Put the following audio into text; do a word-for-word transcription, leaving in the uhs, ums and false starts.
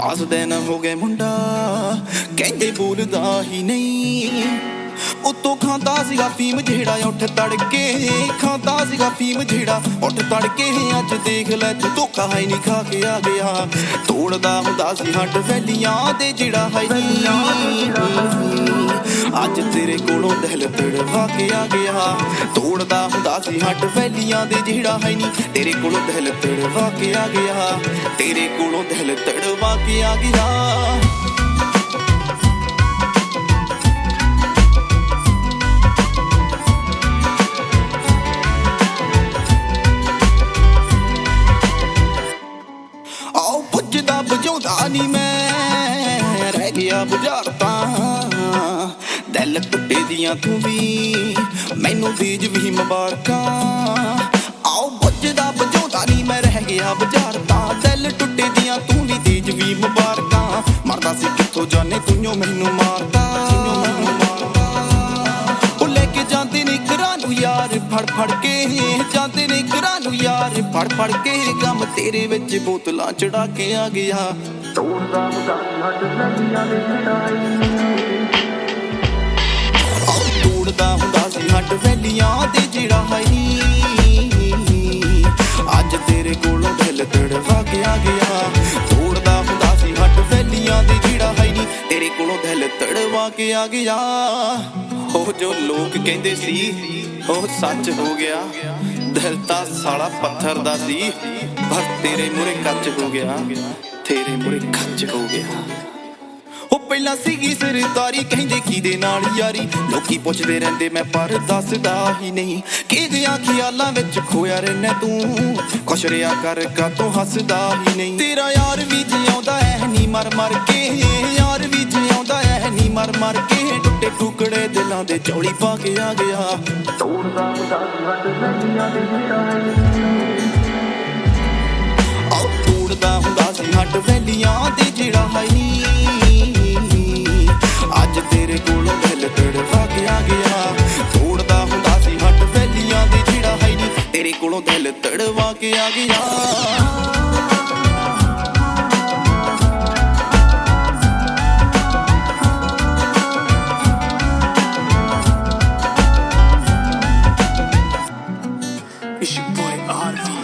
दस दिन हो गए मुंडा कहंदे बोलदा ही नहीं उतो खांदा सीगा फीम जेड़ा उठ तड़के खांदा सीगा फीम जेड़ा उठ तड़के अज देख लै तू धोखा है नहीं खा के आ गया तोड़दा हुंदा सी हट वैलियां दे जेड़ा है अज तेरे कोलों दिल तड़वा के आ गया तोड़दा हुंदा सी हट वैलियां दे जेड़ा है नहीं तेरे कोलों दिल तड़वा के आ गया तेरे कोलों दिल तड़वा के आ गया बजाउंदा नी मैं रह गया बुझारता दिल टुटे दियां तू भी मैनू दीज भी मुबारकां आओ बुझदा बजाउंदा नी मैं रह गया बुझारता दिल टुटे दियां तू भी दीज भी मुबारकां मरदा सी कित्थों जाने तूं मैनू मारदा ओ लेके जांदे ने घरां नू यार फड़ फड़ के जांदे ने घरां नू यार फड़ फड़ के गम तेरे विच बोतलां चढ़ा के आ गया तोड़दा हुंदा हट वैलियां दे तोड़दा हुंदा सी हट वैलियां दे जेड़ा है अज तेरे कोलों दिल तड़वा के आ गया तोड़दा हुंदा सी हट वैलियां दे जेड़ा है नी तेरे कोलों दिल तड़वा के आ गया ओ जो लोग कहंदे सी ओ सच हो गया दिल ता साला पत्थर दा सी पर तेरे मुरे कच हो गया तेरे मुरे कच हो गया ओ पहला सीगी सरदारी कहंदे किदे नाल यारी लोकी पुछदे रहंदे मैं पर दसदा ही नहीं किदियां ख्यालां विच खोया रहना तू खुश रिया कर का तू हसदा ही नहीं तेरा यार भी जिउंदा है नी मर मर के यार भी जिउंदा है नी मर मर के टुटे टुकड़े दिलां दे चौड़ी पा के आ गया तोड़दा हुंदा हट वैलियां दे जेड़ा आओ तोड़दा हुंदा सी हट वैलियां दे जेड़ा है अज तेरे कोलों दिल तड़वा के आ गया तोड़दा हुंदा सी हट वैलियां दे जेड़ा है नी तेरे कोलों दिल तड़वा के आ गया It's your boy R V